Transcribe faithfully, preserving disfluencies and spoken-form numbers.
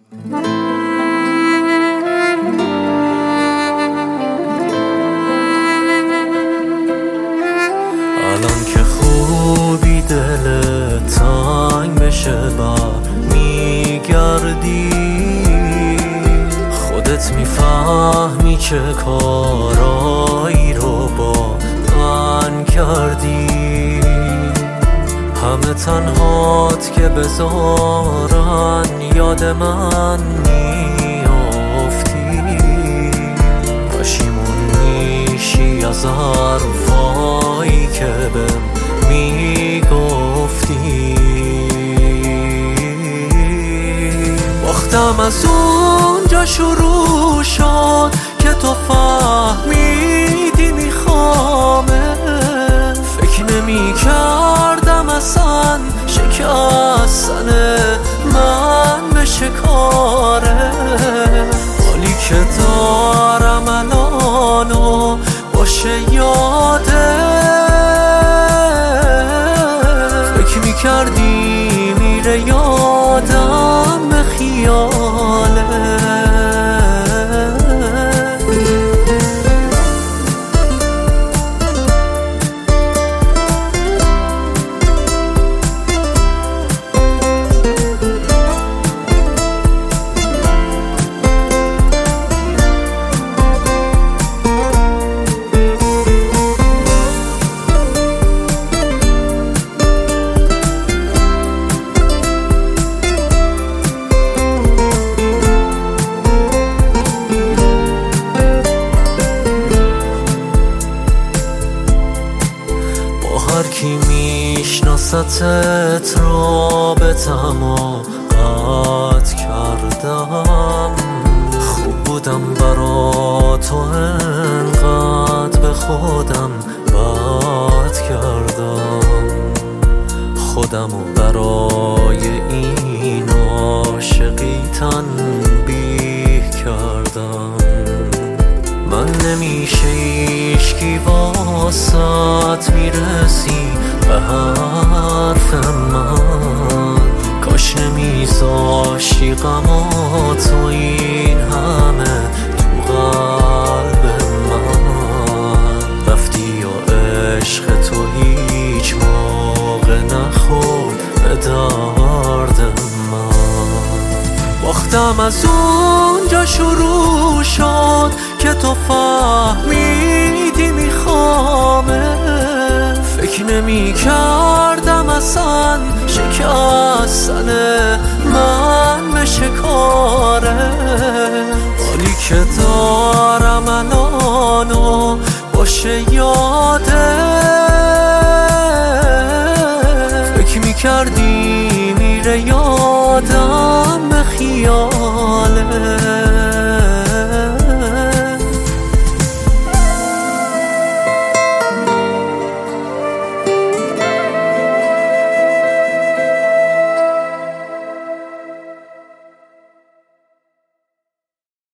الان که خوبی دل تنگ بشه بر میگردی، خودت میفهمی چه کارایی رو با من کردی. همه تنهات که بذارن یاد من میافتی، پشیمون میشی از حرفایی که بهم میگفتی. باختم از اونجا شروع شد که تو فهمیدی میخوامه. فکر نمی کردم اصلا شکستن من بشه کاره. حالی که دارم الانو باشه یاده، فکر میکردی میره یادم به خیاله. هر کی میشناستت رابطمو قطع کردم. خوب بودم برا تو انقدر به خودم بد کردم. خودمو برای این عاشقی تنبیه کردم. من نمیشه ایشکی واسط میرسی به حرف من. کاش نمیذاشتی غمات و این همه تو قلب من. رفتی و عشق تو هیچ موقع نخورد به درد من. باختم از اونجا شروع شد که تو فهمیدی میخوامه. فکر نمی کردم اصلا شکستن من بشه کاره. حالی که دارم الانو باشه یاده، فکر میکردی میره یادم به خیال.